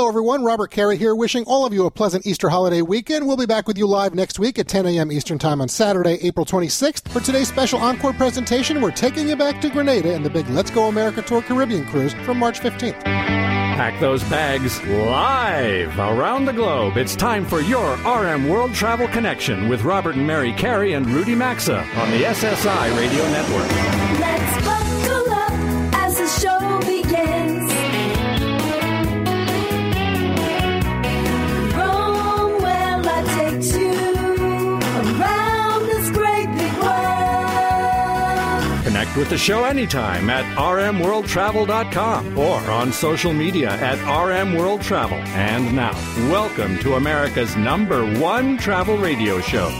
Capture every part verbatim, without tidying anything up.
everyone. Robert Carey here, wishing all of you a pleasant Easter holiday weekend. We'll be back with you live next week at ten a.m. Eastern Time on Saturday, April twenty-sixth. For today's special encore presentation, we're taking you back to Grenada and the big Let's Go America Tour Caribbean cruise from March fifteenth. Pack those bags live around the globe. It's time for your R M World Travel Connection with Robert and Mary Carey and Rudy Maxa on the S S I Radio Network. Let's buckle up as the show begins. Rome, well, I take you around this great big world. Connect with the show anytime at r m world travel dot com or on social media at R M World Travel. And now, welcome to America's number one travel radio show.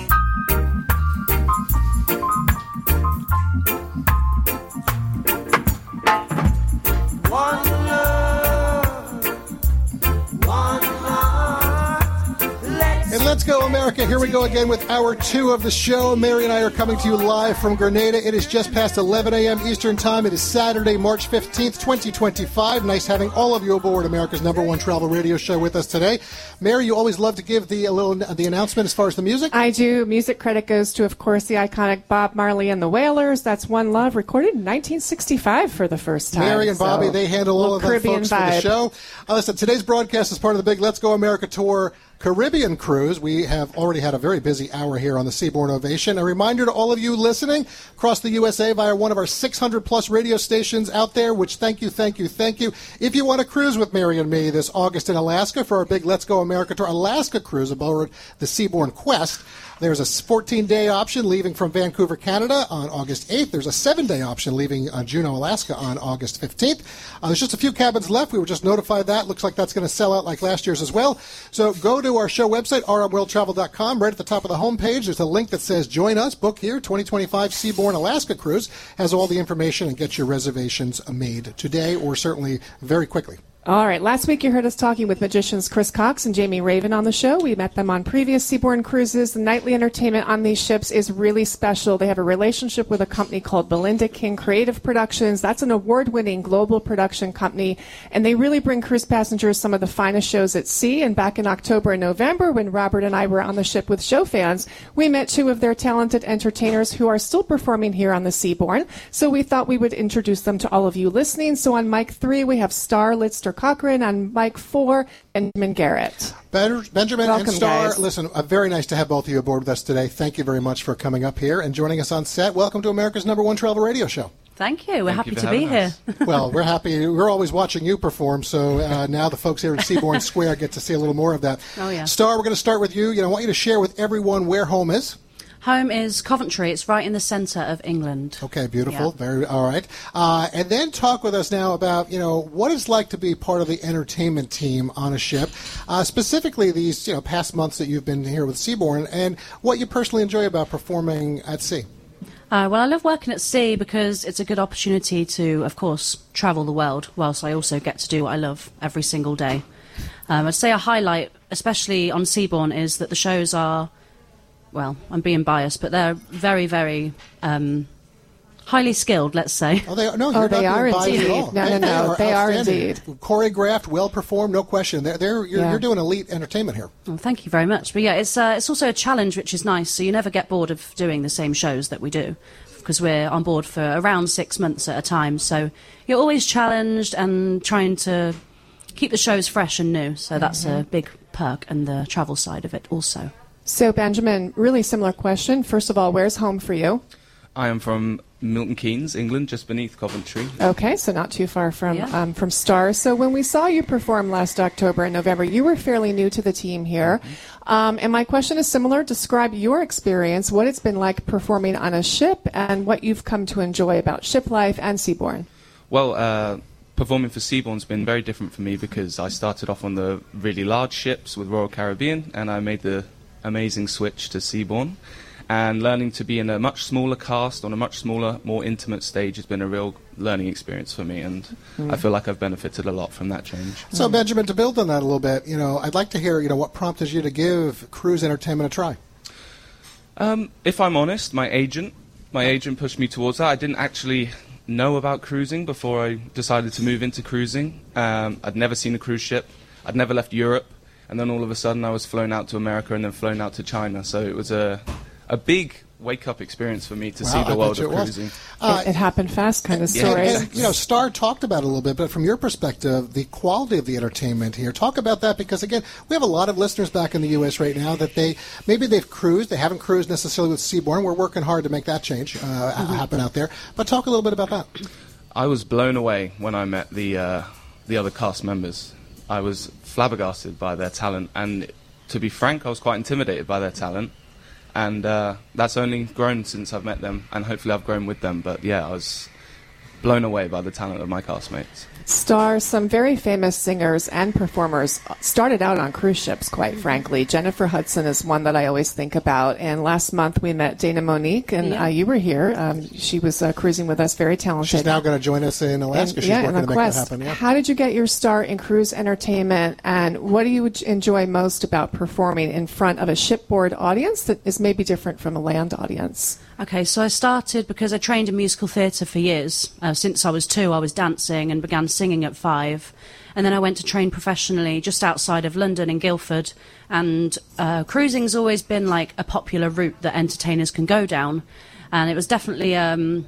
Let's Go America. Here we go again with hour two of the show. Mary and I are coming to you live from Grenada. It is just past eleven a.m. Eastern Time. It is Saturday, March fifteenth, twenty twenty-five. Nice having all of you aboard America's number one travel radio show with us today. Mary, you always love to give the a little the announcement as far as the music. I do. Music credit goes to, of course, the iconic Bob Marley and the Wailers. That's One Love, recorded in nineteen sixty-five for the first time. Mary and so, Bobby, they handle all of the Caribbean folks vibe. for the show. Uh, listen, today's broadcast is part of the big Let's Go America Tour Caribbean cruise. We have already had a very busy hour here on the Seabourn Ovation. A reminder to all of you listening across the U S A via one of our six hundred plus radio stations out there, which thank you, thank you, thank you. If you want to cruise with Mary and me this August in Alaska for our big Let's Go America Tour Alaska cruise aboard the Seabourn Quest, there's a fourteen-day option leaving from Vancouver, Canada on August eighth. There's a seven-day option leaving uh, Juneau, Alaska on August fifteenth. Uh, there's just a few cabins left. We were just notified that. Looks like that's going to sell out like last year's as well. So go to our show website, r m world travel dot com. Right at the top of the homepage, there's a link that says Join Us, Book Here, twenty twenty-five Seabourn Alaska Cruise. Has all the information and get your reservations made today or certainly very quickly. All right. Last week you heard us talking with magicians Chris Cox and Jamie Raven on the show. We met them on previous Seabourn cruises. The nightly entertainment on these ships is really special. They have a relationship with a company called Belinda King Creative Productions. That's an award-winning global production company, and they really bring cruise passengers some of the finest shows at sea. And back in October and November, when Robert and I were on the ship with show fans, we met two of their talented entertainers who are still performing here on the Seabourn. So we thought we would introduce them to all of you listening. So on mic three, we have Star Litster Cochran. On mic four, Benjamin Garrett. Ben- Benjamin Welcome, and Star, guys. listen, uh, very nice to have both of you aboard with us today. Thank you very much for coming up here and joining us on set. Welcome to America's number one travel radio show. Thank you. We're Thank happy you for to be having here. us. Well, we're happy. We're always watching you perform, so uh, now the folks here at Seabourn Square get to see a little more of that. Oh, yeah. Star, we're going to start with you. You know, I want you to share with everyone where home is. Home is Coventry. It's right in the centre of England. Okay, beautiful. Yeah. Very all right. Uh, and then talk with us now about, you know, what it's like to be part of the entertainment team on a ship, uh, specifically these, you know, past months that you've been here with Seabourn, and what you personally enjoy about performing at sea. Uh, well, I love working at sea because it's a good opportunity to, of course, travel the world, whilst I also get to do what I love every single day. Um, I'd say a highlight, especially on Seabourn, is that the shows are, well, I'm being biased, but they're very, very um, highly skilled, let's say. Oh, they are, no, Oh, you're they not are being biased indeed. at all. No, no, no, they are outstanding. indeed. Choreographed, well performed, no question. They're, they're, you're, Yeah. you're doing elite entertainment here. Well, thank you very much. But yeah, it's uh, it's also a challenge, which is nice. So you never get bored of doing the same shows that we do, because we're on board for around six months at a time. So you're always challenged and trying to keep the shows fresh and new. So that's Mm-hmm. a big perk, and the travel side of it also. So, Benjamin, really similar question. First of all, where's home for you? I am from Milton Keynes, England, just beneath Coventry. Okay, so not too far from Yeah. um, from Star. So when we saw you perform last October and November, you were fairly new to the team here. Um, and my question is similar. Describe your experience, what it's been like performing on a ship, and what you've come to enjoy about ship life and Seabourn. Well, uh, performing for Seabourn's been very different for me because I started off on the really large ships with Royal Caribbean, and I made the amazing switch to Seabourn. And learning to be in a much smaller cast on a much smaller, more intimate stage has been a real learning experience for me, and mm. I feel like I've benefited a lot from that change. So, mm. Benjamin, to build on that a little bit, you know, I'd like to hear, you know, what prompted you to give cruise entertainment a try. Um, if I'm honest, my agent, my agent pushed me towards that. I didn't actually know about cruising before I decided to move into cruising. Um, I'd never seen a cruise ship. I'd never left Europe, and then all of a sudden I was flown out to America and then flown out to China. So it was a a big wake-up experience for me to Wow, see I the world bet of you it was. cruising. Uh, it, it happened fast kind of And, story. and, you know, Star talked about it a little bit, but from your perspective, the quality of the entertainment here, talk about that, because, again, we have a lot of listeners back in the U S right now that they, maybe they've cruised, they haven't cruised necessarily with Seabourn. We're working hard to make that change uh, Mm-hmm. happen out there. But talk a little bit about that. I was blown away when I met the uh, the other cast members. I was flabbergasted by their talent, and to be frank, I was quite intimidated by their talent. And uh, that's only grown since I've met them, and hopefully I've grown with them. But yeah, I was blown away by the talent of my castmates. Star, some very famous singers and performers started out on cruise ships, quite frankly. Jennifer Hudson is one that I always think about. And last month we met Dana Monique, and Yeah. uh, you were here. Um, she was uh, cruising with us, very talented. She's now going to join us in Alaska. And, She's yeah, working in to the make Quest. that happen. Yeah. How did you get your start in cruise entertainment, and what do you enjoy most about performing in front of a shipboard audience that is maybe different from a land audience? Okay, so I started because I trained in musical theatre for years. Uh, since I was two, I was dancing and began singing at five. And then I went to train professionally just outside of London in Guildford. And uh, cruising's always been like a popular route that entertainers can go down. And it was definitely um,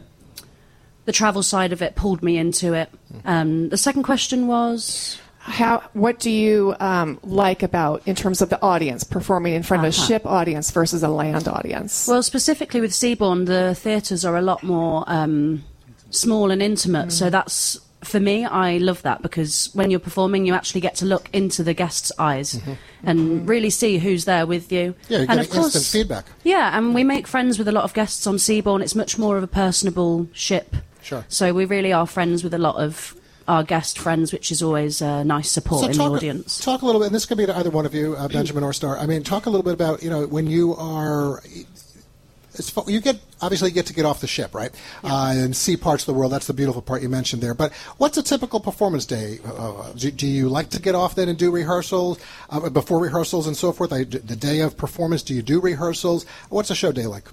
the travel side of it pulled me into it. Um, the second question was... How? What do you um, like about, in terms of the audience, performing in front of a Uh-huh. ship audience versus a land audience? Well, specifically with Seabourn, the theatres are a lot more um, small and intimate. So that's, for me, I love that, because when you're performing, you actually get to look into the guest's eyes and really see who's there with you. Yeah, you're and getting instant feedback. Yeah, and we make friends with a lot of guests on Seabourn. It's much more of a personable ship. Sure. So we really are friends with a lot of our guest friends, which is always a nice support in talk, the audience. Talk a little bit, and this could be to either one of you, uh, Benjamin or Star. I mean, talk a little bit about, you know, when you are... It's, fu- you get obviously you get to get off the ship, right, uh, and see parts of the world. That's the beautiful part you mentioned there. But what's a typical performance day? Uh, do, do you like to get off then and do rehearsals uh, before rehearsals and so forth? I, the day of performance, do you do rehearsals? What's a show day like?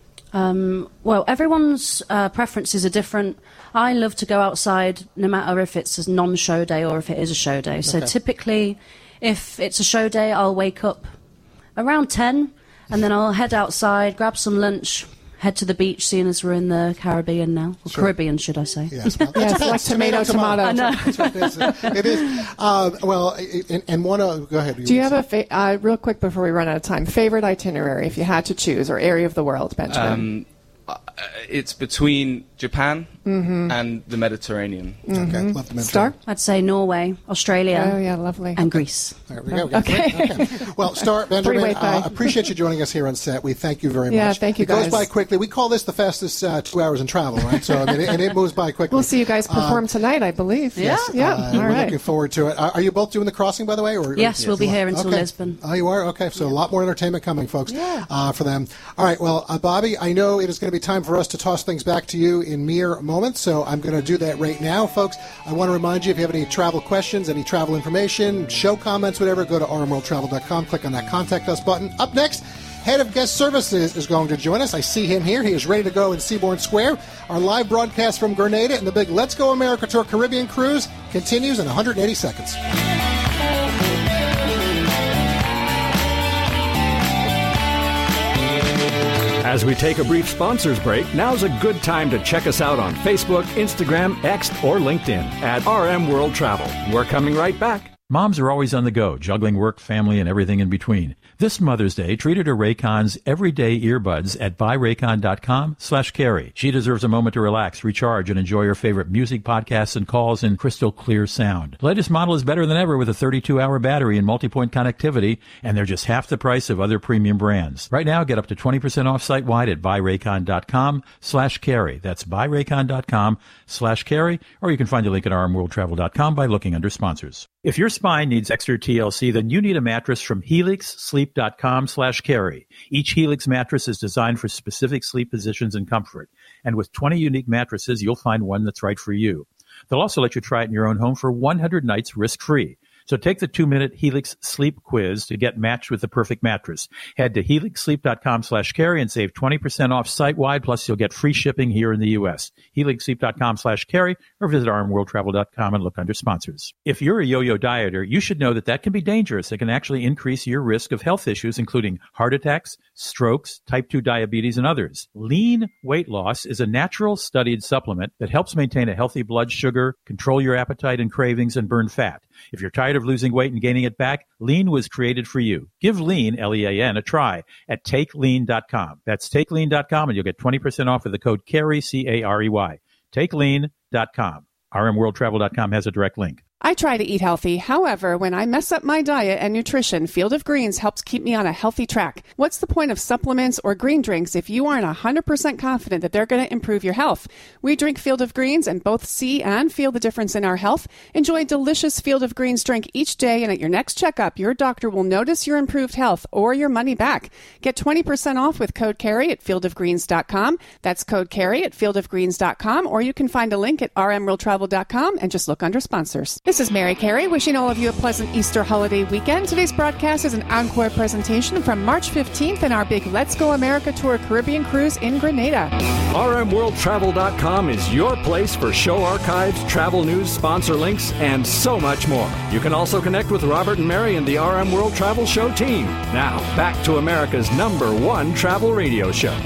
Um, well, everyone's uh, preferences are different. I love to go outside, no matter if it's a non-show day or if it is a show day. So Okay. typically, if it's a show day, I'll wake up around ten, and then I'll head outside, grab some lunch, head to the beach, seeing as we're in the Caribbean now. Or Sure. Caribbean, should I say. Yes, well, Yes, it depends. like tomato, tomato. I know. That's what it is. It is. Uh, well, it- and, and one. Uh, go ahead. Do you have a fa- uh, real quick before we run out of time, favorite itinerary if you had to choose, or area of the world, Benjamin? Um, uh, it's between Japan and the Mediterranean. Okay, love to mention. Star? I'd say Norway, Australia, Oh yeah, lovely. and Greece. There we go. Okay. okay. Well, Star, Benjamin, Three-way uh, tie. appreciate you joining us here on set. We thank you very Yeah, much. thank you, It goes guys. by quickly. We call this the fastest uh, two hours in travel, right? So, I mean, it, and it moves by quickly. We'll see you guys perform tonight, I believe. Yeah. yeah. Uh, All we're right. looking forward to it. Are, are you both doing the crossing, by the way? Or, Yes, we'll be here until okay. Lisbon. Oh, you are? Okay, so a lot more entertainment coming, folks, uh, for them. All right, well, uh, Bobby, I know it is going to be time for us to toss things back to you in mere moments, so I'm going to do that right now. Folks, I want to remind you, if you have any travel questions, any travel information, show comments, whatever, go to r m world travel dot com, click on that Contact Us button. Up next, Head of Guest Services is going to join us. I see him here. He is ready to go in Seabourn Square. Our live broadcast from Grenada and the big Let's Go America Tour Caribbean Cruise continues in one hundred eighty seconds. As we take a brief sponsors break, now's a good time to check us out on Facebook, Instagram, X, or LinkedIn at R M World Travel. We're coming right back. Moms are always on the go, juggling work, family, and everything in between. This Mother's Day, treat her to Raycon's everyday earbuds at buy raycon dot com slash carry. She deserves a moment to relax, recharge, and enjoy her favorite music, podcasts, and calls in crystal clear sound. The latest model is better than ever with a thirty-two hour battery and multi-point connectivity, and they're just half the price of other premium brands. Right now, get up to twenty percent off site-wide at buy raycon dot com slash carry. That's buy raycon dot com slash carry, or you can find a link at r m world travel dot com by looking under sponsors. If your spine needs extra T L C, then you need a mattress from helix sleep dot com slash carry. Each Helix mattress is designed for specific sleep positions and comfort. And with twenty unique mattresses, you'll find one that's right for you. They'll also let you try it in your own home for one hundred nights risk-free. So take the two-minute Helix Sleep Quiz to get matched with the perfect mattress. Head to helix sleep dot com slash carry and save twenty percent off site-wide, plus you'll get free shipping here in the U S. helix sleep dot com slash carry or visit r m world travel dot com and look under sponsors. If you're a yo-yo dieter, you should know that that can be dangerous. It can actually increase your risk of health issues, including heart attacks, strokes, type two diabetes, and others. Lean weight loss is a natural studied supplement that helps maintain a healthy blood sugar, control your appetite and cravings, and burn fat. If you're tired of losing weight and gaining it back, Lean was created for you. Give Lean, L E A N, a try at take lean dot com. That's take lean dot com, and you'll get twenty percent off with the code CAREY, C A R E Y. take lean dot com. r m world travel dot com has a direct link. I try to eat healthy. However, when I mess up my diet and nutrition, Field of Greens helps keep me on a healthy track. What's the point of supplements or green drinks if you aren't one hundred percent confident that they're going to improve your health? We drink Field of Greens and both see and feel the difference in our health. Enjoy a delicious Field of Greens drink each day, and at your next checkup, your doctor will notice your improved health or your money back. Get twenty percent off with code CARRY at field of greens dot com. That's code CARRY at field of greens dot com, or you can find a link at r m world travel dot com and just look under sponsors. This is Mary Carey, wishing all of you a pleasant Easter holiday weekend. Today's broadcast is an encore presentation from March fifteenth in our big Let's Go America Tour Caribbean cruise in Grenada. r m world travel dot com is your place for show archives, travel news, sponsor links, and so much more. You can also connect with Robert and Mary and the R M World Travel Show team. Now, back to America's number one travel radio show.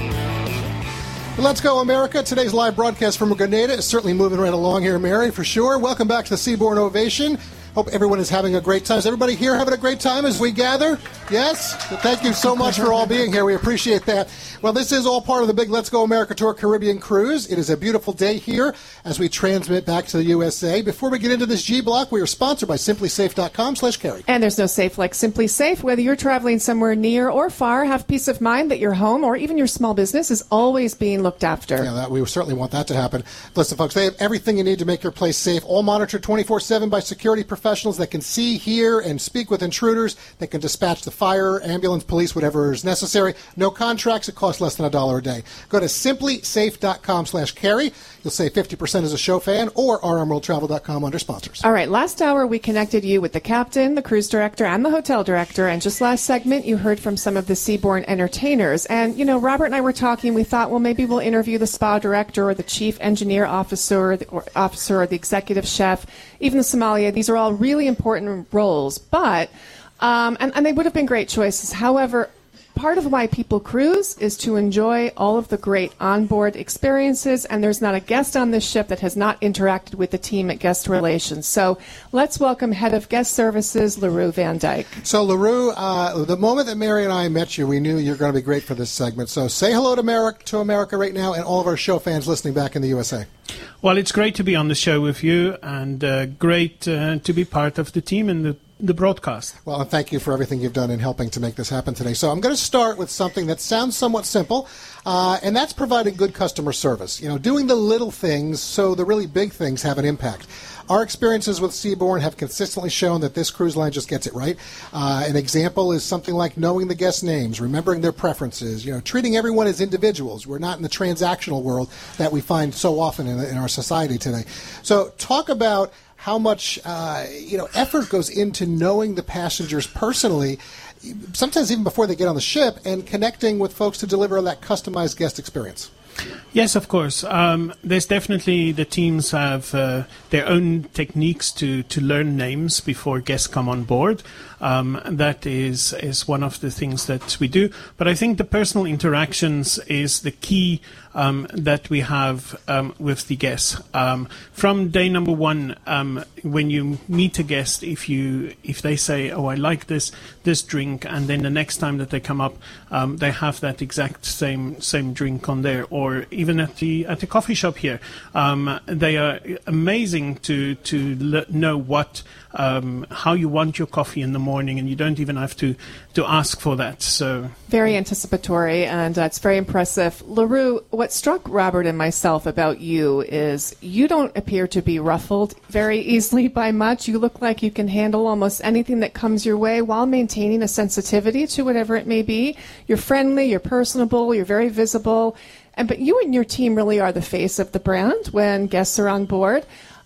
Let's Go America. Today's live broadcast from Grenada is certainly moving right along here, Mary, for sure. Welcome back to the Seabourn Ovation. Hope everyone is having a great time. Is everybody here having a great time as we gather? Yes? Well, thank you so much for all being here. We appreciate that. Well, this is all part of the big Let's Go America Tour Caribbean cruise. It is a beautiful day here as we transmit back to the U S A. Before we get into this G-Block, we are sponsored by simply safe dot com slash carry. And there's no safe like Simply Safe. Whether you're traveling somewhere near or far, have peace of mind that your home or even your small business is always being looked after. Yeah, that, we certainly want that to happen. Listen, folks, they have everything you need to make your place safe, all monitored twenty-four seven by security professionals that can see, hear, and speak with intruders. They can dispatch the fire, ambulance, police, whatever is necessary. No contracts. It costs less than a dollar a day. Go to simply safe dot com slash carry. You'll save fifty percent as a show fan, or r m world travel dot com under sponsors. All right, last hour we connected you with the captain, the cruise director, and the hotel director. And just last segment, you heard from some of the Seabourn entertainers. And, you know, Robert and I were talking. We thought, well, maybe we'll interview the spa director or the chief engineer officer, or officer or the executive chef, even the sommelier. These are all really important roles, but um, and, and they would have been great choices. However, part of why people cruise is to enjoy all of the great onboard experiences, and there's not a guest on this ship that has not interacted with the team at Guest Relations. So let's welcome Head of Guest Services, LaRue Van Dyke. So, LaRue, uh, the moment that Mary and I met you, we knew you were going to be great for this segment. So say hello to America, to America right now, and all of our show fans listening back in the U S A. Well, it's great to be on the show with you, and uh, great uh, to be part of the team and the the broadcast. Well, and thank you for everything you've done in helping to make this happen today. So I'm going to start with something that sounds somewhat simple, uh, and that's providing good customer service. You know, doing the little things so the really big things have an impact. Our experiences with Seabourn have consistently shown that this cruise line just gets it right. Uh, an example is something like knowing the guest names, remembering their preferences, you know, treating everyone as individuals. We're not in the transactional world that we find so often in, in our society today. So talk about how much uh, you know effort goes into knowing the passengers personally, sometimes even before they get on the ship, and connecting with folks to deliver that customized guest experience. Yes, of course. Um, there's definitely, the teams have uh, their own techniques to, to learn names before guests come on board. Um, that is is one of the things that we do. But I think the personal interactions is the key um, that we have um, with the guests. Um, from day number one, um, when you meet a guest, if you if they say, "Oh, I like this this drink," and then the next time that they come up, um, they have that exact same same drink on there, or even at the at the coffee shop here, um, they are amazing to to l- know what um, how you want your coffee in the morning. Morning, and you don't even have to, to ask for that. So very anticipatory, and uh, it's very impressive. LaRue, what struck Robert and myself about you is you don't appear to be ruffled very easily by much. You look like you can handle almost anything that comes your way while maintaining a sensitivity to whatever it may be. You're friendly, you're personable, you're very visible, and but you and your team really are the face of the brand when guests are on board.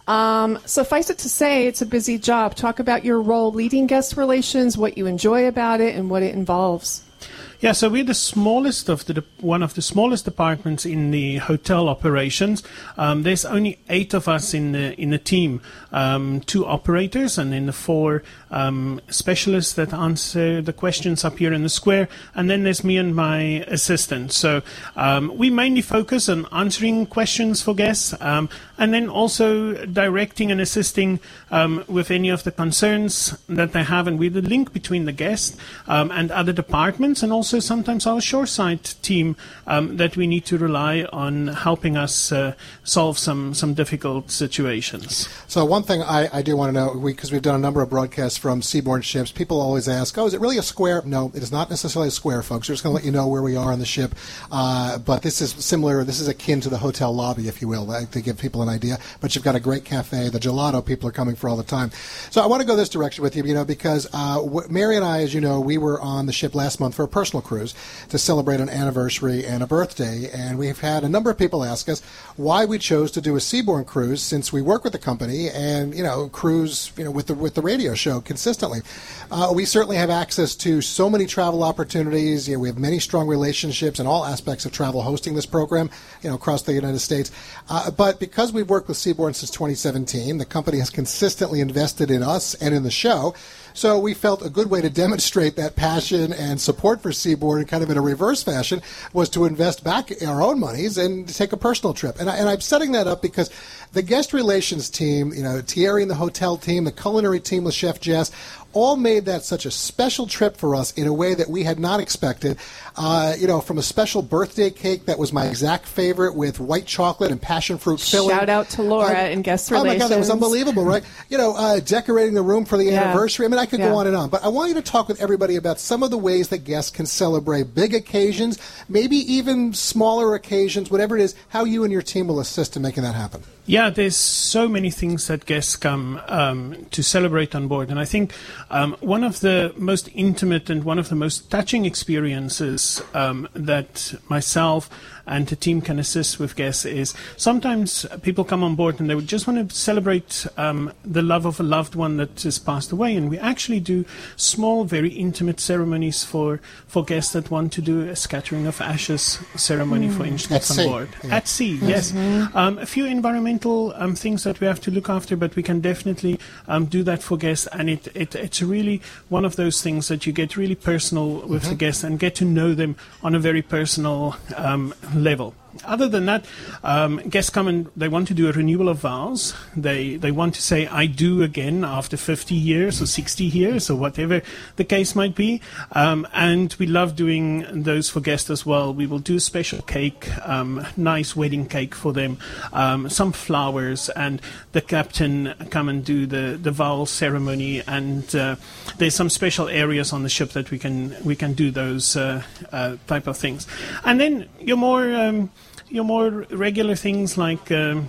Um, suffice it to say, it's a busy job. Talk about your role leading guest relations, what you enjoy about it, and what it involves. Yeah, so we're the smallest of the de- one of the smallest departments in the hotel operations. Um, there's only eight of us in the in the team, um, two operators, and then the four um, specialists that answer the questions up here in the square. And then there's me and my assistant. So um, we mainly focus on answering questions for guests, um, and then also directing and assisting um, with any of the concerns that they have. And we're the link between the guest um, and other departments, and also Also, sometimes our shoreside team um, that we need to rely on helping us uh, solve some, some difficult situations. So one thing I, I do want to know, because we, we've done a number of broadcasts from seaborne ships, people always ask, oh, is it really a square? No, it is not necessarily a square, folks. We're just going to let you know where we are on the ship. Uh, but this is similar, this is akin to the hotel lobby, if you will, to give people an idea. But you've got a great cafe. The gelato people are coming for all the time. So I want to go this direction with you, you know, because uh, Mary and I, as you know, we were on the ship last month for a personal cruise to celebrate an anniversary and a birthday, and we've had a number of people ask us why we chose to do a seaborne cruise, since we work with the company and you know cruise you know with the with the radio show consistently. Uh, we certainly have access to so many travel opportunities. You know, we have many strong relationships in all aspects of travel hosting this program, you know, across the United States. Uh, but because we've worked with Seaborne since twenty seventeen, the company has consistently invested in us and in the show. So we felt a good way to demonstrate that passion and support for Seaborne, kind of in a reverse fashion, was to invest back our own monies and take a personal trip. And, I, and I'm setting that up because the guest relations team, you know, Thierry and the hotel team, the culinary team with Chef Jess, all made that such a special trip for us in a way that we had not expected. Uh, you know, from a special birthday cake that was my exact favorite with white chocolate and passion fruit filling. Shout out to Laura uh, in guest oh relations. Oh, my God, that was unbelievable, right? You know, uh, decorating the room for the Yeah. anniversary. I mean, I could Yeah. go on and on. But I want you to talk with everybody about some of the ways that guests can celebrate big occasions, maybe even smaller occasions, whatever it is, how you and your team will assist in making that happen. Yeah, there's so many things that guests come um, to celebrate on board. And I think um, one of the most intimate and one of the most touching experiences um, that myself and the team can assist with guests is sometimes people come on board and they would just want to celebrate um, the love of a loved one that has passed away. And we actually do small, very intimate ceremonies for, for guests that want to do a scattering of ashes ceremony, mm. for instance, At on sea. board. Yeah. At sea, yes. Mm-hmm. Um, a few environmental um, things that we have to look after, but we can definitely um, do that for guests. And it, it it's really one of those things that you get really personal with Mm-hmm. the guests and get to know them on a very personal um, level. Other than that, um, guests come and they want to do a renewal of vows. They they want to say "I do" again after fifty years or sixty years or whatever the case might be. Um, and we love doing those for guests as well. We will do a special cake, um, nice wedding cake for them, um, some flowers, and the captain come and do the, the vow ceremony. And uh, there's some special areas on the ship that we can we can do those uh, uh, type of things. And then you're more um, Your more regular things like um,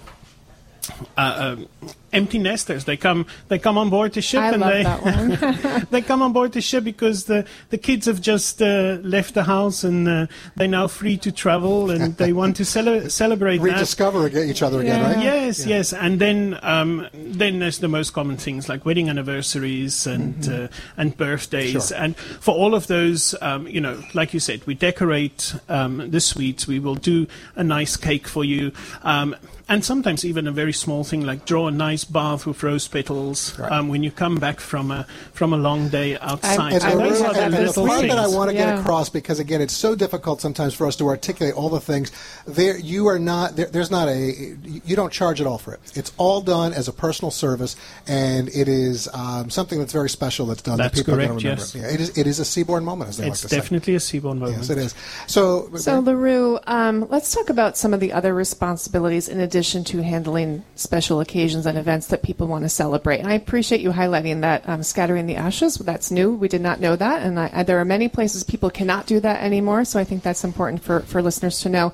uh, uh, empty nesters. They come, they come on board the ship, I and love they that one. they come on board the ship because the the kids have just uh, left the house and uh, they're now free to travel, and they want to cele- celebrate that. Rediscover ag- each other again, Yeah. right? Yes, Yeah. yes, and then um, then there's the most common things like wedding anniversaries and Mm-hmm. uh, and birthdays, Sure. and for all of those, um, you know, like you said, we decorate um, the suites. We will do a nice cake for you, um, and sometimes even a very small thing like draw a nice bath with rose petals Right. um, when you come back from a from a long day outside. And, So I the, like those real- are the and the little part things. that I want to Yeah. get across, because again, it's so difficult sometimes for us to articulate all the things. There, you are not. There, there's not a. You don't charge at all for it. It's all done as a personal service, and it is um, something that's very special that's done. That's that people are correct, going to remember. yes. Yeah, it is. It is a seaborne moment, as they It's like to definitely a seaborne moment. say. Yes, it is. So, So, LaRue, um, let's talk about some of the other responsibilities in addition to handling special occasions and events that people want to celebrate. And I appreciate you highlighting that um, scattering the ashes. That's new. We did not know that. And I, I, there are many places people cannot do that anymore. So I think that's important for, for listeners to know.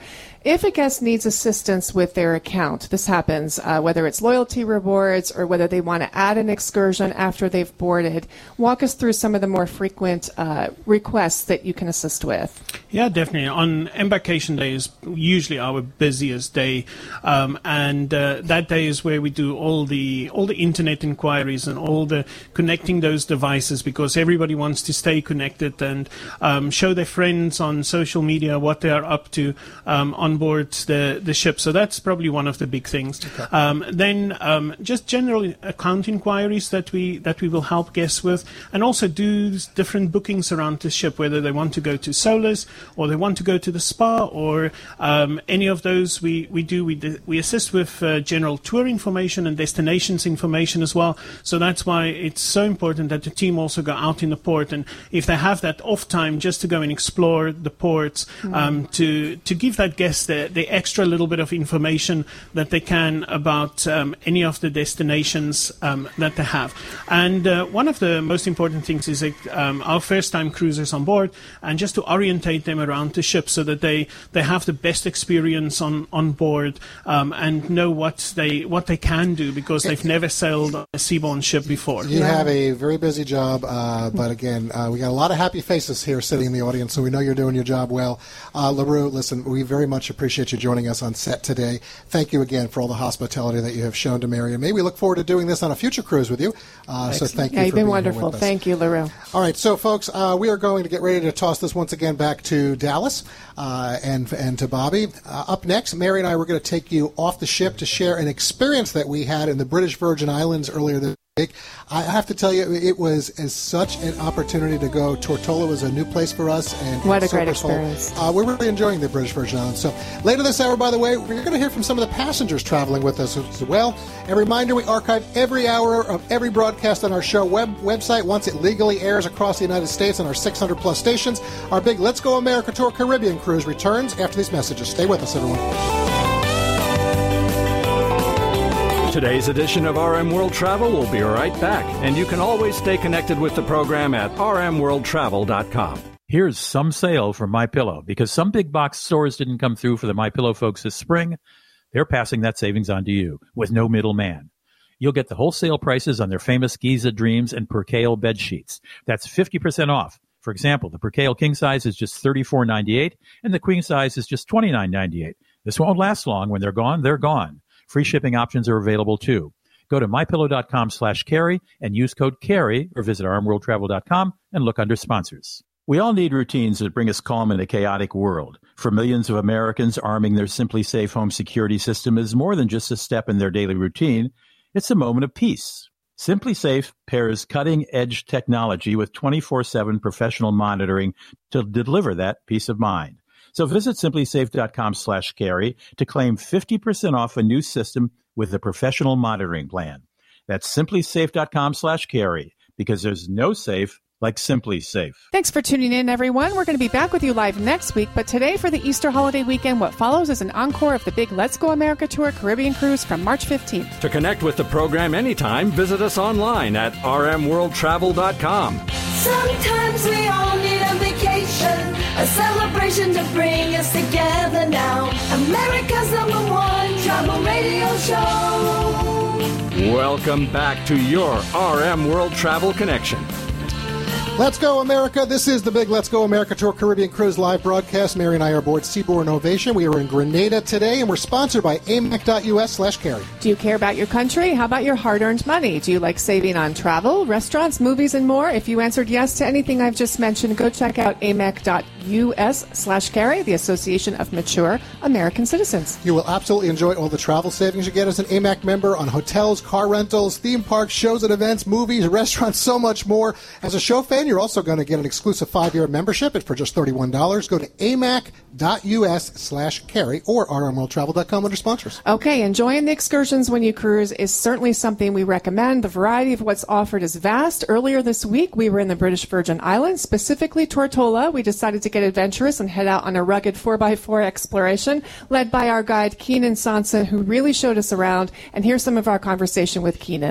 If a guest needs assistance with their account, this happens, uh, whether it's loyalty rewards or whether they want to add an excursion after they've boarded. Walk us through some of the more frequent uh, requests that you can assist with. Yeah, definitely. On embarkation day is usually our busiest day, um, and uh, that day is where we do all the all the internet inquiries and all the connecting those devices, because everybody wants to stay connected and um, show their friends on social media what they are up to um, on board the, the ship. So that's probably one of the big things. Okay. Um, then um, just general account inquiries that we that we will help guests with, and also do different bookings around the ship, whether they want to go to Solus or they want to go to the spa or um, any of those we, we do. We, do, we assist with uh, general tour information and destinations information as well. So that's why it's so important that the team also go out in the port, and if they have that off time, just to go and explore the ports, mm-hmm. um, to to give that guest the, the extra little bit of information that they can about um, any of the destinations um, that they have. And uh, one of the most important things is like, um, our first-time cruisers on board, and just to orientate them around the ship so that they, they have the best experience on, on board um, and know what they what they can do, because they've never sailed a seaborne ship before. You have a very busy job, uh, but again, uh, we got a lot of happy faces here sitting in the audience, so we know you're doing your job well. Uh, LaRue, listen, we very much appreciate you joining us on set today. Thank you again for all the hospitality that you have shown to Mary, and maybe we look forward to doing this on a future cruise with you. Uh, so thank you yeah, for you've been being wonderful. Here with us. Thank you, LaRue. All right, so folks, uh, we are going to get ready to toss this once again back to Dallas uh, and and to Bobby. Uh, up next, Mary and I were going to take you off the ship to share an experience that we had in the British Virgin Islands earlier this week. I have to tell you, it was as such an opportunity to go. Tortola was a new place for us. And what a so great experience. Uh, we're really enjoying the British Virgin Islands. So later this hour, by the way, we're going to hear from some of the passengers traveling with us as well. A reminder, we archive every hour of every broadcast on our show web website once it legally airs across the United States on our six hundred plus stations. Our big Let's Go America Tour Caribbean cruise returns after these messages. Stay with us, everyone. Today's edition of R M World Travel will be right back, and you can always stay connected with the program at r m world travel dot com. Here's some sale from MyPillow. Because some big box stores didn't come through for the MyPillow folks this spring, they're passing that savings on to you with no middleman. You'll get the wholesale prices on their famous Giza Dreams and Percale bed sheets. That's fifty percent off. For example, the Percale king size is just thirty-four ninety-eight, and the queen size is just twenty-nine ninety-eight. This won't last long. When they're gone, they're gone. Free shipping options are available, too. Go to mypillow.com slash carry and use code CARRY, or visit r m world travel dot com and look under sponsors. We all need routines that bring us calm in a chaotic world. For millions of Americans, arming their Simply Safe home security system is more than just a step in their daily routine. It's a moment of peace. Simply Safe pairs cutting-edge technology with twenty-four seven professional monitoring to deliver that peace of mind. So visit simply safe dot com slash carry to claim fifty percent off a new system with the professional monitoring plan. That's simply safe dot com slash carry, because there's no safe like Simply Safe. Thanks for tuning in, everyone. We're going to be back with you live next week, but today for the Easter holiday weekend, what follows is an encore of the big Let's Go America Tour Caribbean Cruise from March fifteenth. To connect with the program anytime, visit us online at r m world travel dot com. Sometimes we all need a vacation, a celebration to bring us together now. America's number one travel radio show. Welcome back to your R M World Travel Connection. Let's go, America. This is the big Let's Go America Tour Caribbean Cruise live broadcast. Mary and I are aboard Seabourn Ovation. We are in Grenada today, and we're sponsored by A M A C dot U S slash carry. Do you care about your country? How about your hard-earned money? Do you like saving on travel, restaurants, movies, and more? If you answered yes to anything I've just mentioned, go check out A M A C dot U S slash carry, the Association of Mature American Citizens. You will absolutely enjoy all the travel savings you get as an A M A C member on hotels, car rentals, theme parks, shows and events, movies, restaurants, so much more. As a show fan, you're also going to get an exclusive five-year membership. It's for just thirty-one dollars. Go to A M A C dot U S slash carry or r m world travel dot com under sponsors. Okay, enjoying the excursions when you cruise is certainly something we recommend. The variety of what's offered is vast. Earlier this week, we were in the British Virgin Islands, specifically Tortola. We decided to get adventurous and head out on a rugged four by four exploration, led by our guide, Keenan Sanson, who really showed us around. And here's some of our conversation with Keenan.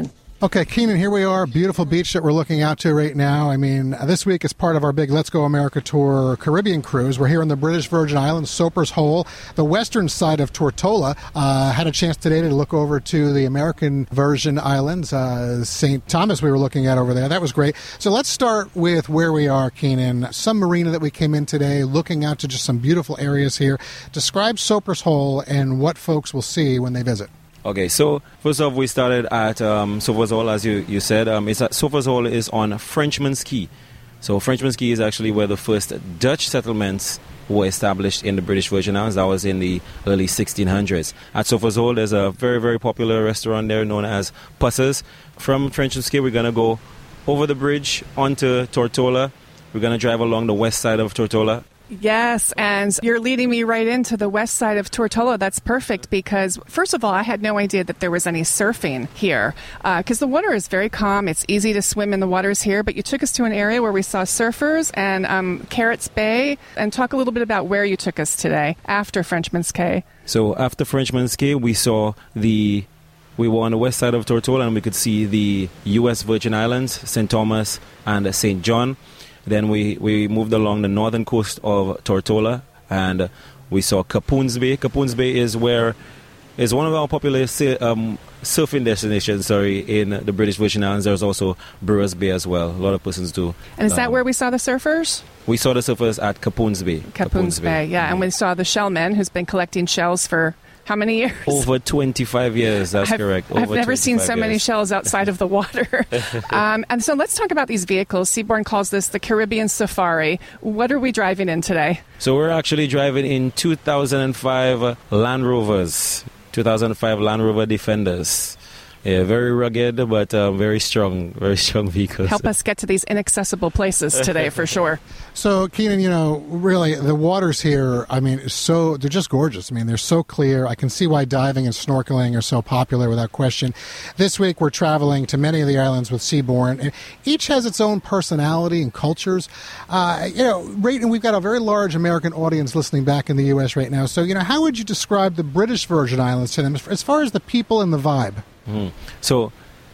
Okay, Keenan, here we are, beautiful beach that we're looking out to right now. I mean, this week is part of our big Let's Go America Tour Caribbean cruise. We're here on the British Virgin Islands, Soper's Hole, the western side of Tortola. Uh, had a chance today to look over to the American Virgin Islands, uh, Saint Thomas we were looking at over there. That was great. So let's start with where we are, Keenan. Some marina that we came in today, looking out to just some beautiful areas here. Describe Soper's Hole and what folks will see when they visit. Okay, so first off, we started at um, Soper's Hole, as you, you said. Um, it's at, Soper's Hole is on Frenchman's Quay. So Frenchman's Quay is actually where the first Dutch settlements were established in the British Virgin Islands. That was in the early sixteen hundreds. At Soper's Hole, there's a very, very popular restaurant there known as Pussers. From Frenchman's Quay, we're going to go over the bridge onto Tortola. We're going to drive along the west side of Tortola. Yes, and you're leading me right into the west side of Tortola. That's perfect because, first of all, I had no idea that there was any surfing here because uh, the water is very calm. It's easy to swim in the waters here, but you took us to an area where we saw surfers and um, Carrots Bay. And talk a little bit about where you took us today after Frenchman's Quay. So after Frenchman's Quay, we saw the... We were on the west side of Tortola and we could see the U S Virgin Islands, Saint Thomas and Saint John. Then we, we moved along the northern coast of Tortola and we saw Capoons Bay. Capoons Bay is where is one of our popular um, surfing destinations. Sorry, in the British Virgin Islands. There's also Brewers Bay as well. A lot of persons do. And is um, that where we saw the surfers? We saw the surfers at Capoons Bay. Capoons Bay, yeah. Mm-hmm. And we saw the shellman who's been collecting shells for how many years? Over twenty-five years, that's I've, correct. Over I've never seen so years. many shells outside of the water. um, and so let's talk about these vehicles. Seabourn calls this the Caribbean Safari. What are we driving in today? So we're actually driving in two thousand five Land Rovers, two thousand five Land Rover Defenders. Yeah, very rugged, but uh, very strong, very strong vehicles. Help us get to these inaccessible places today, for sure. So, Keenan, you know, really, the waters here, I mean, so they're just gorgeous. I mean, they're so clear. I can see why diving and snorkeling are so popular without question. This week, we're traveling to many of the islands with Seabourn, and each has its own personality and cultures. Uh, you know, right, and we've got a very large American audience listening back in the U S right now. So, you know, how would you describe the British Virgin Islands to them as far as the people and the vibe? Mm. So,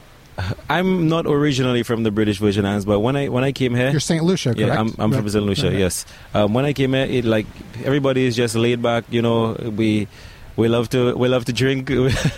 I'm not originally from the British Virgin Islands, but when I when I came here, you're Saint Lucia, correct? Yeah, I'm, I'm right. from Saint Lucia. Right. Yes. Um, when I came here, it like everybody is just laid back. You know, we we love to we love to drink.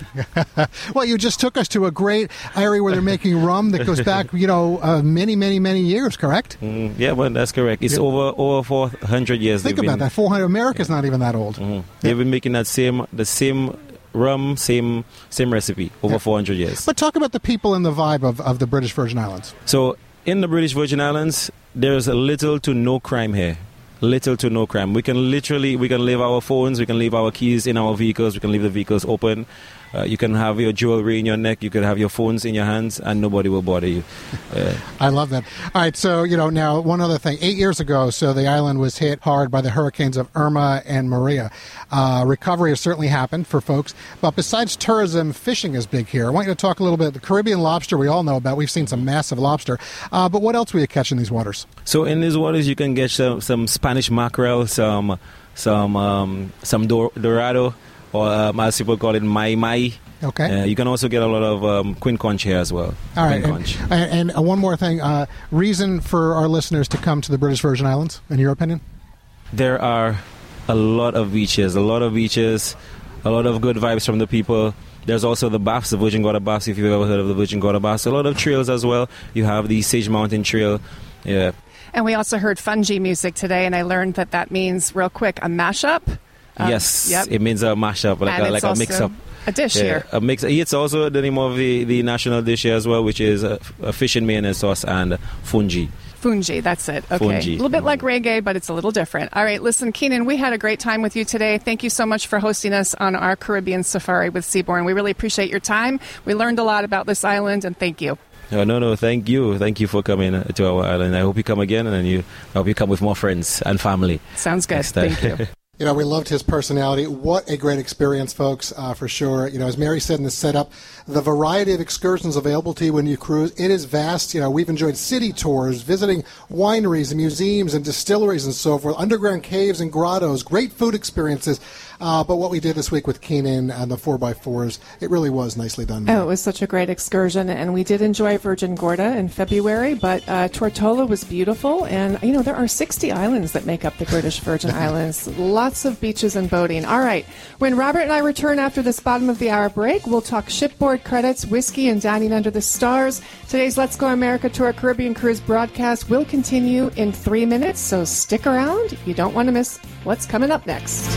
Well, you just took us to a great area where they're making rum that goes back, you know, uh, many, many, many years. Correct? Mm, yeah, well, that's correct. It's yep. over over four hundred years. Think about been, that. four hundred. America's not even that old. Mm-hmm. They've been making that same the same. rum, same same recipe, over yeah. four hundred years. But talk about the people and the vibe of, of the British Virgin Islands. So, in the British Virgin Islands, there's little to no crime here. Little to no crime. We can literally, we can leave our phones, we can leave our keys in our vehicles, we can leave the vehicles open. Uh, you can have your jewelry in your neck, you can have your phones in your hands, and nobody will bother you. Uh, I love that. All right, so, you know, now one other thing. Eight years ago, so the island was hit hard by the hurricanes of Irma and Maria. Uh, recovery has certainly happened for folks, but besides tourism, fishing is big here. I want you to talk a little bit. The Caribbean lobster we all know about. We've seen some massive lobster. Uh, but what else will you catch in these waters? So in these waters, you can get some, some Spanish mackerel, some some um, some dor- dorado, or um, as people call it, mai mai. Okay. Uh, you can also get a lot of um, queen conch here as well. All right. Queen And, conch. and, and uh, one more thing. Uh, reason for our listeners to come to the British Virgin Islands, in your opinion? There are a lot of beaches, a lot of beaches, a lot of good vibes from the people. There's also the baths, the Virgin Gorda Baths, if you've ever heard of the Virgin Gorda Baths. A lot of trails as well. You have the Sage Mountain Trail. Yeah. And we also heard fungi music today, and I learned that that means, real quick, a mashup. Um, yes, yep. It means a mashup, like and a, like a mix-up. A dish yeah, here. A mix. It's also the name of the, the national dish here as well, which is a, a fish and mayonnaise sauce and fungi. Fungi, that's it. Okay. Fungi. A little bit like reggae, but it's a little different. All right, listen, Keenan, we had a great time with you today. Thank you so much for hosting us on our Caribbean Safari with Seabourn. We really appreciate your time. We learned a lot about this island, and thank you. No, no, no. Thank you. Thank you for coming to our island. I hope you come again, and you, I hope you come with more friends and family. Sounds good. Thank you. You know, we loved his personality. What a great experience, folks, uh, for sure. You know, as Mary said in the setup, the variety of excursions available to you when you cruise, it is vast. You know, we've enjoyed city tours, visiting wineries and museums and distilleries and so forth, underground caves and grottos, great food experiences. Uh, but what we did this week with Keenan and the four by fours, it really was nicely done. Oh, it was such a great excursion, and we did enjoy Virgin Gorda in February, but uh, Tortola was beautiful, and, you know, there are sixty islands that make up the British Virgin Islands. Lots of beaches and boating. All right, when Robert and I return after this bottom of the hour break, we'll talk shipboard credits, whiskey, and dining under the stars. Today's Let's Go America Tour Caribbean Cruise broadcast will continue in three minutes, so stick around. You don't want to miss what's coming up next.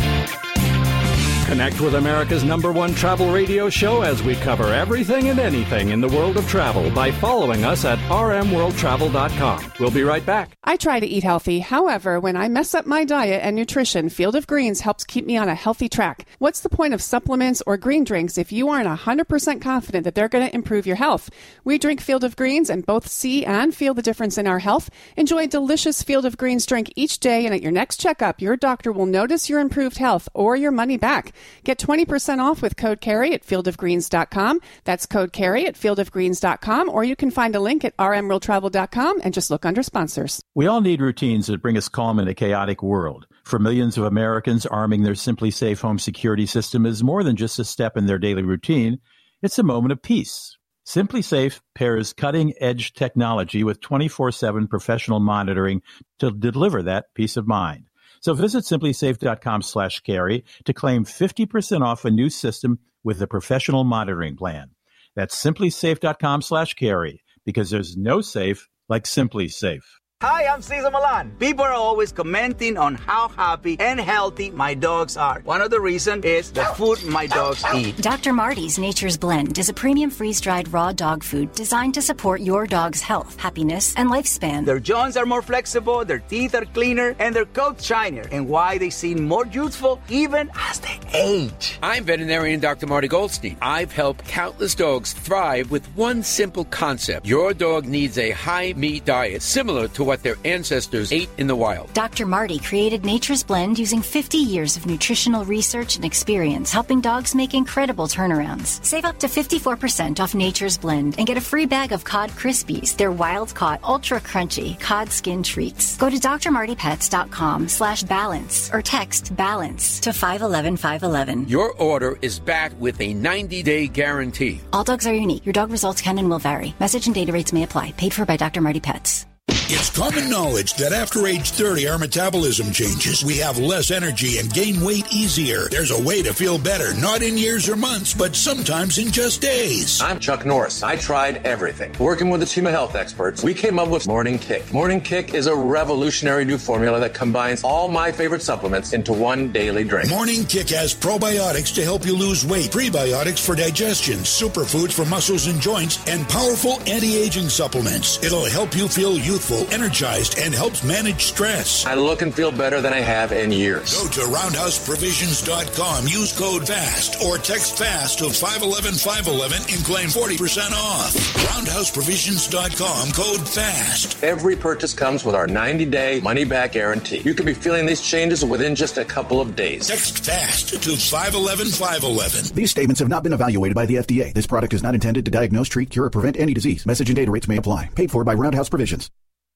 Connect with America's number one travel radio show as we cover everything and anything in the world of travel by following us at r m world travel dot com. We'll be right back. I try to eat healthy. However, when I mess up my diet and nutrition, Field of Greens helps keep me on a healthy track. What's the point of supplements or green drinks if you aren't one hundred percent confident that they're going to improve your health? We drink Field of Greens and both see and feel the difference in our health. Enjoy a delicious Field of Greens drink each day, and at your next checkup, your doctor will notice your improved health or your money back. Get twenty percent off with code CARRY at field of greens dot com. That's code CARRY at field of greens dot com, or you can find a link at r m world travel dot com and just look under sponsors. We all need routines that bring us calm in a chaotic world. For millions of Americans, arming their Simply Safe home security system is more than just a step in their daily routine. It's a moment of peace. Simply Safe pairs cutting-edge technology with twenty-four seven professional monitoring to deliver that peace of mind. So visit simply safe dot com slash carry to claim fifty percent off a new system with a professional monitoring plan. That's simply safe dot com slash carry, because there's no safe like Simply Safe. Hi, I'm Cesar Milan. People are always commenting on how happy and healthy my dogs are. One of the reasons is the food my dogs eat. Doctor Marty's Nature's Blend is a premium freeze-dried raw dog food designed to support your dog's health, happiness, and lifespan. Their joints are more flexible, their teeth are cleaner, and their coats shinier. And why they seem more youthful even as they age. I'm veterinarian Doctor Marty Goldstein. I've helped countless dogs thrive with one simple concept. Your dog needs a high-meat diet similar to what their ancestors ate in the wild. Doctor Marty created Nature's Blend using fifty years of nutritional research and experience, helping dogs make incredible turnarounds. Save up to fifty-four percent off Nature's Blend and get a free bag of Cod Krispies, their wild-caught, ultra-crunchy cod skin treats. Go to d r marty pets dot com slash balance or text BALANCE to five one one five one one. Your order is backed with a ninety-day guarantee. All dogs are unique. Your dog results can and will vary. Message and data rates may apply. Paid for by Doctor Marty Pets. It's common knowledge that after age thirty, our metabolism changes. We have less energy and gain weight easier. There's a way to feel better, not in years or months, but sometimes in just days. I'm Chuck Norris. I tried everything. Working with a team of health experts, we came up with Morning Kick. Morning Kick is a revolutionary new formula that combines all my favorite supplements into one daily drink. Morning Kick has probiotics to help you lose weight, prebiotics for digestion, superfoods for muscles and joints, and powerful anti-aging supplements. It'll help you feel youthful, energized, and helps manage stress. I look and feel better than I have in years. Go to roundhouse provisions dot com, use code FAST, or text FAST to five one one five one one and claim forty percent off. roundhouse provisions dot com, code FAST. Every purchase comes with our ninety-day money-back guarantee. You could be feeling these changes within just a couple of days. Text FAST to five one one five one one. These statements have not been evaluated by the F D A. This product is not intended to diagnose, treat, cure, or prevent any disease. Message and data rates may apply. Paid for by Roundhouse Provisions.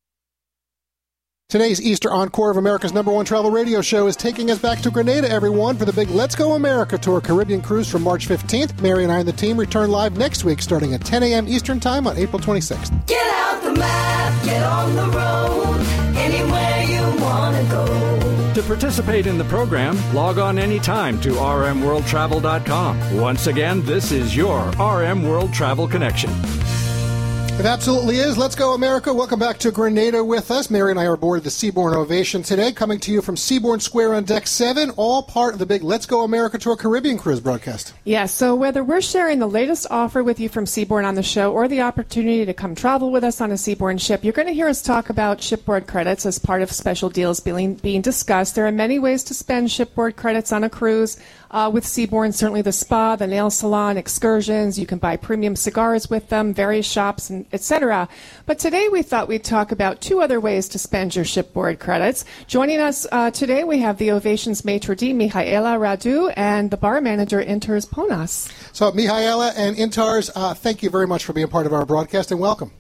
Today's Easter Encore of America's number one travel radio show is taking us back to Grenada, everyone, for the big Let's Go America Tour Caribbean Cruise from March fifteenth. Mary and I and the team return live next week starting at ten a.m. Eastern Time on April twenty-sixth. Get out the map, get on the road, anywhere you want to go. To participate in the program, log on anytime to r m world travel dot com. Once again, this is your R M World Travel Connection. It absolutely is. Let's go, America. Welcome back to Grenada with us. Mary and I are aboard the Seabourn Ovation today, coming to you from Seabourn Square on Deck seven, all part of the big Let's Go America Tour Caribbean Cruise broadcast. Yeah, so whether we're sharing the latest offer with you from Seabourn on the show or the opportunity to come travel with us on a Seabourn ship, you're going to hear us talk about shipboard credits as part of special deals being, being discussed. There are many ways to spend shipboard credits on a cruise. Uh, with Seabourn, certainly the spa, the nail salon, excursions. You can buy premium cigars with them, various shops, and et cetera. But today we thought we'd talk about two other ways to spend your shipboard credits. Joining us uh, today, we have the Ovation's maitre d', Mihaela Radu, and the bar manager, Intars Ponas. So, Mihaela and Intars, uh, thank you very much for being part of our broadcast, and welcome.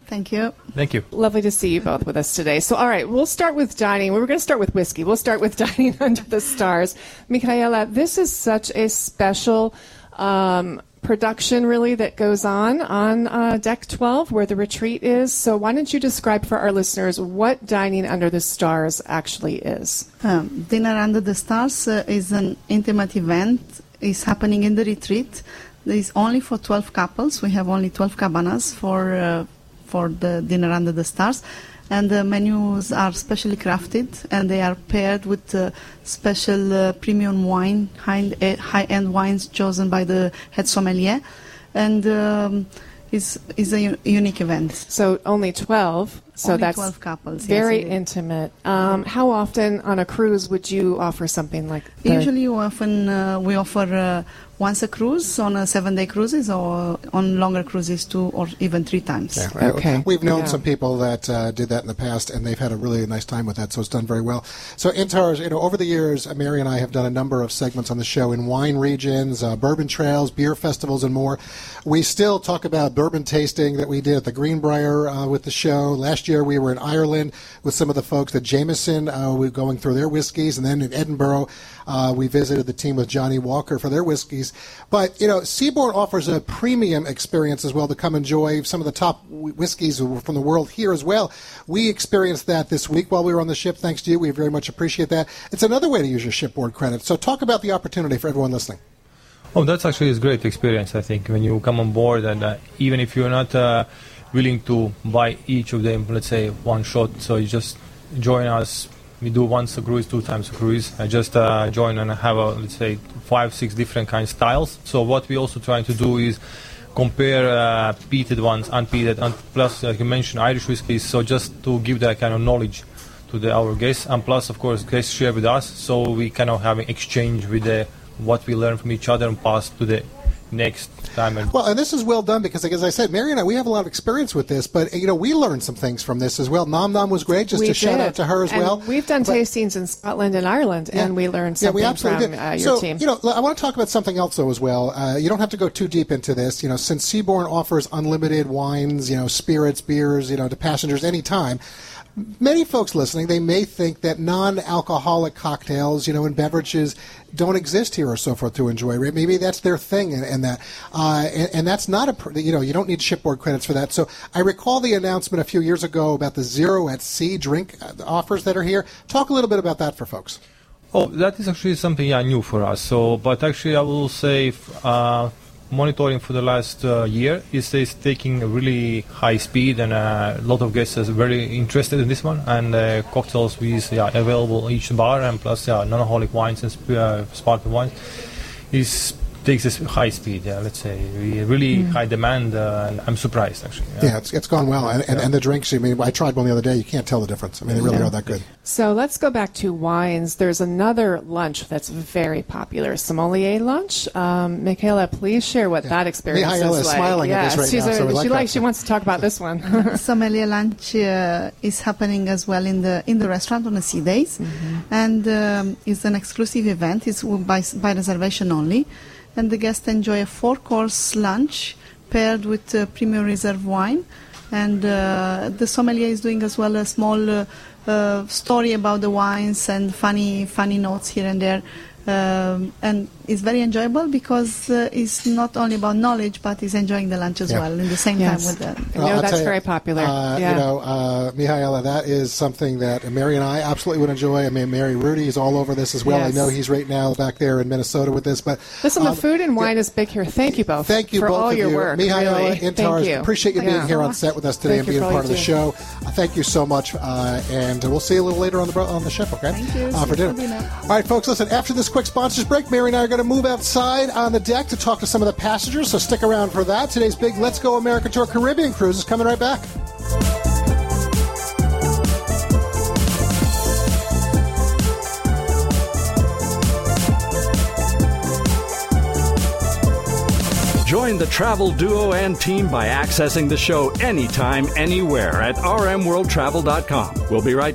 Thank you. Thank you. Lovely to see you both with us today. So, all right, we'll start with dining. We were going to start with whiskey. We'll start with dining under the stars. Michaela, this is such a special um, production, really, that goes on on uh, Deck twelve, where the retreat is. So why don't you describe for our listeners what Dining Under the Stars actually is? Um, Dinner Under the Stars uh, is an intimate event. It's happening in the retreat. It's only for twelve couples. We have only twelve cabanas for uh, for the Dinner Under the Stars, and the menus are specially crafted, and they are paired with uh, special uh, premium wine, high, uh, high-end wines chosen by the head sommelier, and um, it's, it's a u- unique event. So only twelve. So only that's twelve couples. very yes, intimate. Um, how often on a cruise would you offer something like that? Usually, often uh, we offer uh, once a cruise on a seven-day cruises, or on longer cruises two or even three times. Yeah, right. Okay. We've known Yeah. some people that uh, did that in the past, and they've had a really nice time with that, so it's done very well. So, Intar, you know, over the years, uh, Mary and I have done a number of segments on the show in wine regions, uh, bourbon trails, beer festivals, and more. We still talk about bourbon tasting that we did at the Greenbrier uh, with the show. Last year, we were in Ireland with some of the folks at Jameson. Uh, we were going through their whiskeys, and then in Edinburgh, uh, we visited the team with Johnny Walker for their whiskeys. But, you know, Seabourn offers a premium experience as well to come enjoy some of the top wh- whiskeys from the world here as well. We experienced that this week while we were on the ship. Thanks to you. We very much appreciate that. It's another way to use your shipboard credit. So talk about the opportunity for everyone listening. Oh, that's actually a great experience, I think, when you come on board, and uh, even if you're not uh, willing to buy each of them, let's say, one shot, so you just join us. We do once a cruise, two times a cruise. I just uh, join and have, a, let's say, five, six different kind of styles. So what we also trying to do is compare uh, peated ones, unpeated, and plus, like you mentioned, Irish whiskies, so just to give that kind of knowledge to the, our guests, and plus, of course, guests share with us, so we kind of have an exchange with the what we learn from each other and pass to the next time. And well, and this is well done because, like, as I said, Mary and I, we have a lot of experience with this, but, you know, we learned some things from this as well. Nom Nom was great, just we to shout did. out to her as and well. We've done but, tastings in Scotland and Ireland, yeah. and we learned yeah, something we absolutely from did. uh, your so, team. You know, I want to talk about something else, though, as well. Uh, you don't have to go too deep into this. You know, since Seabourn offers unlimited wines, you know, spirits, beers, you know, to passengers anytime, many folks listening, they may think that non-alcoholic cocktails, you know, and beverages don't exist here or so forth to enjoy. Right? Maybe that's their thing, and, and that, uh, and, and that's not a, pr- you know, you don't need shipboard credits for that. So I recall the announcement a few years ago about the Zero at Sea drink offers that are here. Talk a little bit about that for folks. Oh, that is actually something yeah, new for us. So, but actually, I will say, uh, monitoring for the last uh, year is, is taking a really high speed, and uh, a lot of guests are very interested in this one. And uh, cocktails is yeah, available in each bar, and plus yeah, non-alcoholic wines and sp- uh, sparkling wines is takes this high speed. Yeah, let's say we really mm. high demand, uh, and I'm surprised actually. Yeah, yeah it's, it's gone well, and, and, and the drinks. I mean, I tried one the other day. You can't tell the difference. I mean, they really yeah. are that good. So let's go back to wines. There's another lunch that's very popular, sommelier lunch. Um, Michaela, please share what yeah. that experience Michaela is is like. smiling yes, at this right she's now. A, so we she like likes. that. She wants to talk about this one. Sommelier lunch uh, is happening as well in the in the restaurant on the sea days, mm-hmm. and um, it's an exclusive event. It's by by reservation only, and the guests enjoy a four-course lunch paired with uh, premium reserve wine, and uh, the sommelier is doing as well a small uh, uh, story about the wines and funny funny notes here and there. Um, and it's very enjoyable because uh, it's not only about knowledge, but it's enjoying the lunch as yeah. well in the same yes. time with the. I know I'll that's you, very popular. Uh, yeah. You know, uh, Mihaela, that is something that Mary and I absolutely would enjoy. I mean, Mary Rudy is all over this as well. Yes. I know he's right now back there in Minnesota with this. But listen, um, the food and wine yeah. is big here. Thank you both. Thank you for both all of your you. work. Mihaela, really. Intars, you. appreciate you yeah. being here on set with us today Thank and being part of the do. show. Uh, thank you so much, uh, and we'll see you a little later on the on the ship. Okay, thank you uh, for dinner. All right, folks. Listen, after this quick sponsors break, Mary and I are going to move outside on the deck to talk to some of the passengers, so stick around for that. Today's big Let's Go America Tour Caribbean cruise is coming right back. Join the travel duo and team by accessing the show anytime, anywhere at r m world travel dot com. We'll be right back.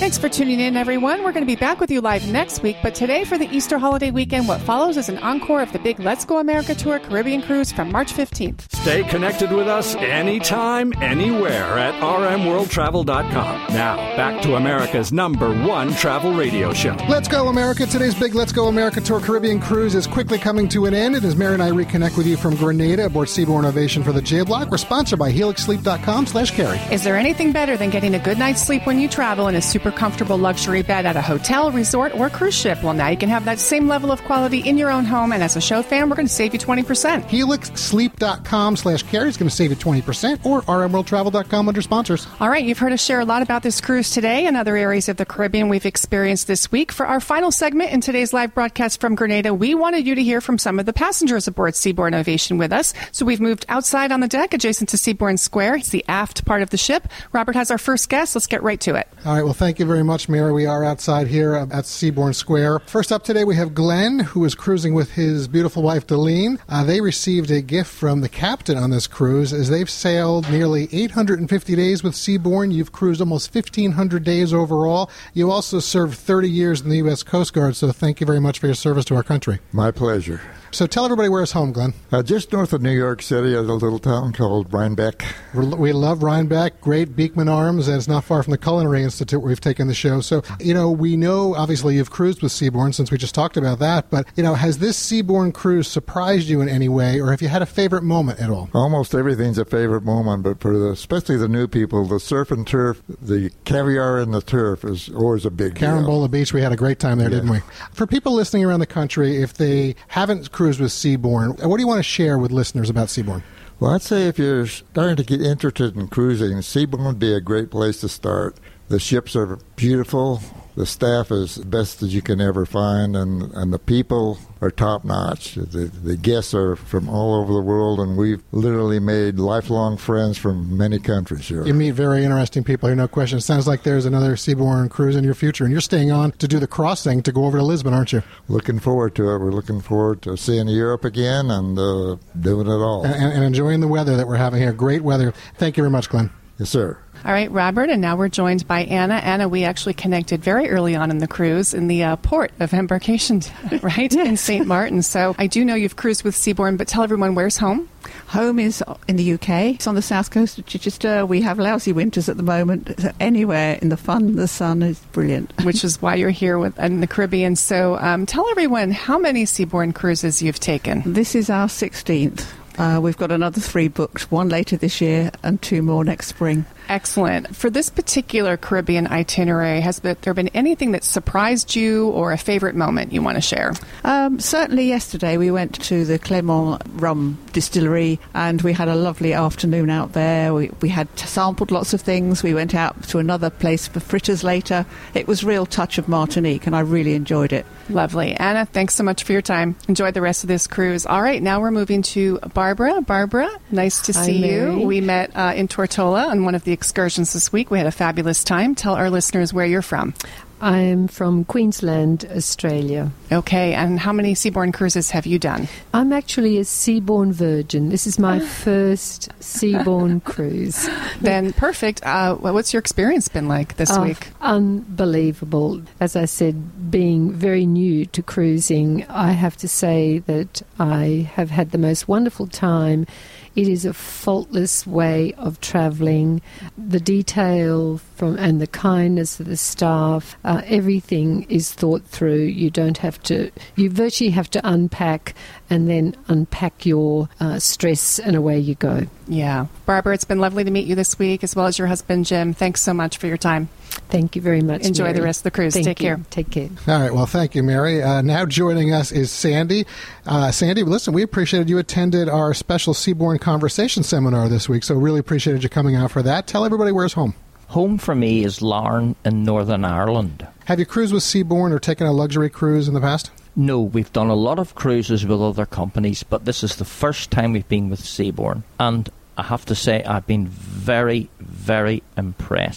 Thanks for tuning in, everyone. We're going to be back with you live next week, but today for the Easter holiday weekend, what follows is an encore of the big Let's Go America Tour Caribbean Cruise from March fifteenth. Stay connected with us anytime, anywhere at r m world travel dot com. Now, back to America's number one travel radio show. Let's Go America. Today's big Let's Go America Tour Caribbean Cruise is quickly coming to an end. And as Mary and I reconnect with you from Grenada aboard Seabourn Ovation for the J-Block, we're sponsored by helix sleep dot com slash carry. Is there anything better than getting a good night's sleep when you travel in a super comfortable luxury bed at a hotel, resort, or cruise ship? Well, now you can have that same level of quality in your own home, and as a show fan, we're going to save you twenty percent. helix sleep dot com slash carry is going to save you twenty percent, or r m world travel dot com under sponsors. All right, you've heard us share a lot about this cruise today and other areas of the Caribbean we've experienced this week. For our final segment in today's live broadcast from Grenada, we wanted you to hear from some of the passengers aboard Seabourn Ovation with us. So we've moved outside on the deck adjacent to Seabourn Square. It's the aft part of the ship. Robert has our first guest. Let's get right to it. All right, well, thank you very much, Mary. We are outside here at Seabourn Square. First up today, we have Glenn, who is cruising with his beautiful wife, Deline. Uh, they received a gift from the captain on this cruise as they've sailed nearly eight hundred fifty days with Seabourn. You've cruised almost fifteen hundred days overall. You also served thirty years in the U S Coast Guard, so thank you very much for your service to our country. My pleasure. So tell everybody where's home, Glenn. Uh, just north of New York City is a little town called Rhinebeck. We're, we love Rhinebeck. Great Beekman Arms, and it's not far from the Culinary Institute where we've taken the show. So, you know, we know, obviously, you've cruised with Seabourn since we just talked about that. But, you know, has this Seabourn cruise surprised you in any way, or have you had a favorite moment at all? Almost everything's a favorite moment, but for the, especially the new people, the surf and turf, the caviar and the turf is always a big deal. Carambola Beach, we had a great time there, yeah. didn't we? For people listening around the country, if they haven't cruised with Seabourn, what do you want to share with listeners about Seabourn? Well, I'd say if you're starting to get interested in cruising, Seabourn would be a great place to start. The ships are beautiful. The staff is the best that you can ever find, and, and the people are top-notch. The, the guests are from all over the world, and we've literally made lifelong friends from many countries here. You meet very interesting people here, no question. It sounds like there's another Seabourn cruise in your future, and you're staying on to do the crossing to go over to Lisbon, aren't you? Looking forward to it. We're looking forward to seeing Europe again and uh, doing it all. And, and enjoying the weather that we're having here. Great weather. Thank you very much, Glenn. Yes, sir. All right, Robert, and now we're joined by Anna. Anna, we actually connected very early on in the cruise in the uh, port of embarkation, right, in Saint Martin. So I do know you've cruised with Seabourn, but tell everyone, where's home? Home is in the U K. It's on the south coast of Chichester. We have lousy winters at the moment. Anywhere in the fun, the sun is brilliant. Which is why you're here with, in the Caribbean. So um, tell everyone how many Seabourn cruises you've taken. This is our sixteenth. Uh, we've got another three booked, one later this year and two more next spring. Excellent. For this particular Caribbean itinerary, has there been anything that surprised you or a favorite moment you want to share? Um, certainly yesterday we went to the Clermont Rum Distillery and we had a lovely afternoon out there. We, we had sampled lots of things. We went out to another place for fritters later. It was a real touch of Martinique and I really enjoyed it. Lovely. Anna, thanks so much for your time. Enjoy the rest of this cruise. All right, now we're moving to Barbara. Barbara, nice to see Hi, you. We met uh, in Tortola on one of the excursions this week. We had a fabulous time. Tell our listeners where you're from. I'm from Queensland, Australia. Okay, and how many Seabourn cruises have you done? I'm actually a Seabourn virgin. This is my first Seabourn cruise. Then perfect. Uh, what's your experience been like this oh, week? Unbelievable. As I said, being very new to cruising, I have to say that I have had the most wonderful time. It is a faultless way of travelling. The detail from and the kindness of the staff, uh, everything is thought through. You don't have to, you virtually have to unpack and then unpack your uh, stress and away you go. Yeah. Barbara, it's been lovely to meet you this week, as well as your husband, Jim. Thanks so much for your time. Thank you very much, Enjoy Mary. the rest of the cruise. Thank Take you. care. Take care. All right. Well, thank you, Mary. Uh, now joining us is Sandy. Uh, Sandy, listen, we appreciated you attended our special Seabourn Conversation Seminar this week, so really appreciated you coming out for that. Tell everybody where's home. Home for me is Larne in Northern Ireland. Have you cruised with Seabourn or taken a luxury cruise in the past? No, we've done a lot of cruises with other companies, but this is the first time we've been with Seabourn. And I have to say, I've been very, very impressed.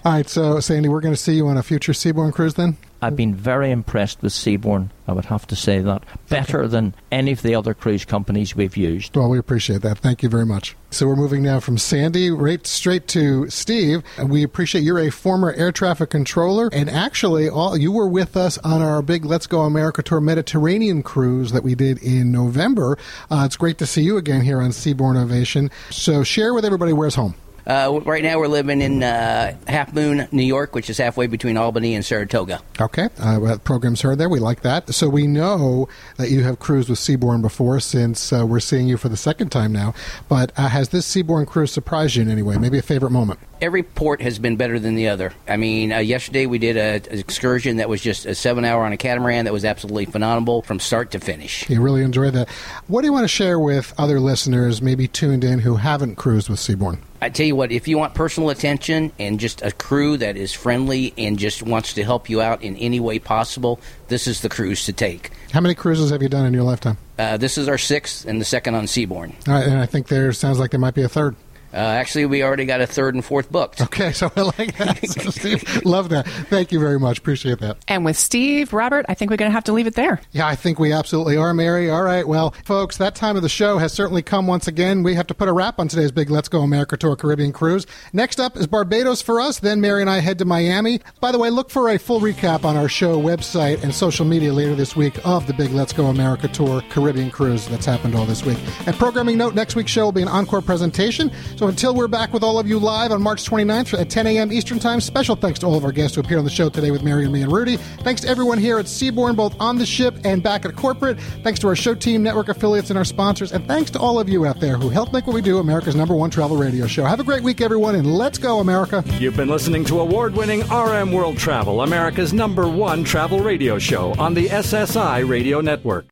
All right, so Sandy, we're going to see you on a future Seabourn cruise then? I've been very impressed with Seabourn, I would have to say that. Better okay. than any of the other cruise companies we've used. Well, we appreciate that. Thank you very much. So we're moving now from Sandy right straight to Steve. And we appreciate you're a former air traffic controller. And actually, all you were with us on our big Let's Go America Tour Mediterranean cruise that we did in November. Uh, it's great to see you again here on Seabourn Ovation. So share with everybody where's home. Uh, right now we're living in uh, Half Moon, New York, which is halfway between Albany and Saratoga. Okay. Uh, programs heard there. We like that. So we know that you have cruised with Seabourn before since uh, we're seeing you for the second time now. But uh, has this Seabourn cruise surprised you in any way? Maybe a favorite moment? Every port has been better than the other. I mean, uh, yesterday we did a, an excursion that was just a seven-hour on a catamaran that was absolutely phenomenal from start to finish. You really enjoyed that. What do you want to share with other listeners, maybe tuned in, who haven't cruised with Seabourn? I tell you what, if you want personal attention and just a crew that is friendly and just wants to help you out in any way possible, this is the cruise to take. How many cruises have you done in your lifetime? Uh, this is our sixth and the second on Seabourn. All right, and I think there sounds like there might be a third. Uh, actually, we already got a third and fourth booked. Okay, so I like that. So Steve, love that. Thank you very much. Appreciate that. And with Steve, Robert, I think we're going to have to leave it there. Yeah, I think we absolutely are, Mary. All right, well, folks, that time of the show has certainly come once again. We have to put a wrap on today's big Let's Go America Tour Caribbean cruise. Next up is Barbados for us. Then Mary and I head to Miami. By the way, look for a full recap on our show website and social media later this week of the big Let's Go America Tour Caribbean cruise that's happened all this week. And programming note, next week's show will be an encore presentation. So until we're back with all of you live on March twenty-ninth at ten a.m. Eastern Time. Special thanks to all of our guests who appear on the show today with Mary and me and Rudy. Thanks to everyone here at Seabourn, both on the ship and back at corporate. Thanks to our show team, network affiliates, and our sponsors. And thanks to all of you out there who help make what we do America's number one travel radio show. Have a great week, everyone, and let's go, America. You've been listening to award-winning R M World Travel, America's number one travel radio show on the S S I Radio Network.